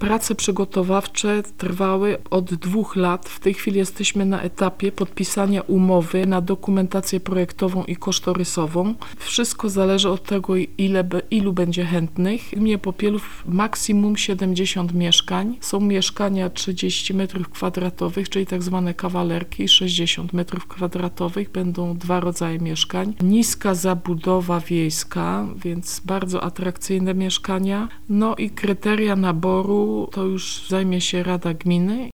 Prace przygotowawcze trwały od 2 lat. W tej chwili jesteśmy na etapie podpisania umowy na dokumentację projektową i kosztorysową. Wszystko zależy od tego, ilu będzie chętnych. W gminie Popielów maksimum 70 mieszkań. Są mieszkania 30 m2, czyli tak zwane kawalerki, 60 m2. Będą 2 rodzaje mieszkań. Niska zabudowa wiejska, więc bardzo atrakcyjne mieszkania. No i kryteria naboru to już zajmie się Rada Gminy